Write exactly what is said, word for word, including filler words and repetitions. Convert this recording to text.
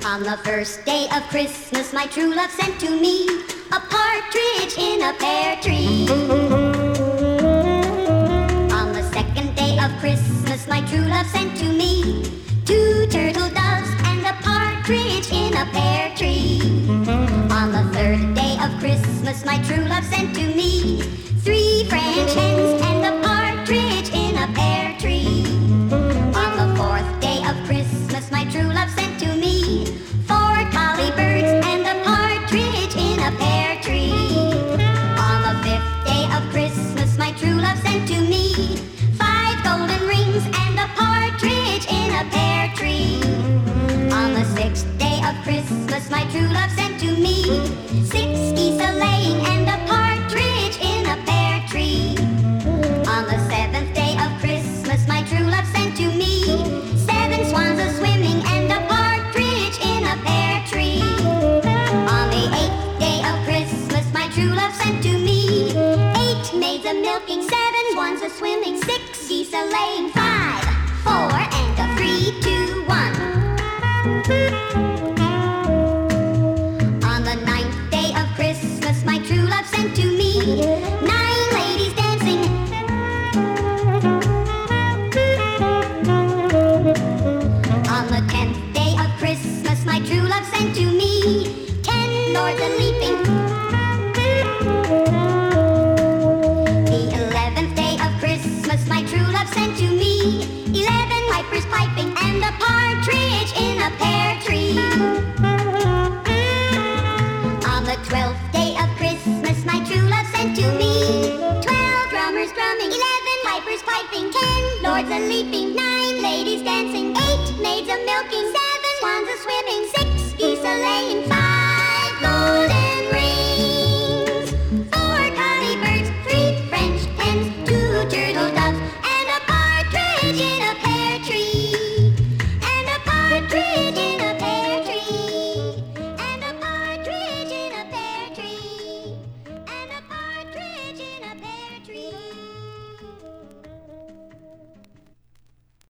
On the first day of Christmas, my true love sent to me a partridge in a pear tree. On the second day of Christmas, my true love sent to me two turtle doves and a partridge in a pear tree. On the third day of Christmas, my true love sent to me three French hens and a partridge in a pear tree. On the fourth day of Christmas, my true love sent to me four collie birds and a partridge in a pear tree. On the fifth day of Christmas, my true love sent to me five golden rings and a partridge in a pear tree. On the sixth day of Christmas, my true love sent to me six geese a-laying and a partridge in a pear tree. On the seventh day of Christmas, my true love sent to me seven swans a-swimming and a partridge in a pear tree. On the eighth day of Christmas, my true love sent to me eight maids a-milking, seven swans a-swimming, six geese a-laying, five, four, and a three, two, one. On the ninth day of Christmas, my true love sent to me nine ladies dancing. On the tenth day of Christmas, my true love sent to me ten lords a-leaping. The eleventh day of Christmas, my true love sent to me eleven pipers piping and a partridge in a pear tree. On the twelfth day of Christmas, my true love sent to me twelve drummers drumming, eleven pipers piping, ten lords a-leaping, nine ladies dancing, eight maids a-milking,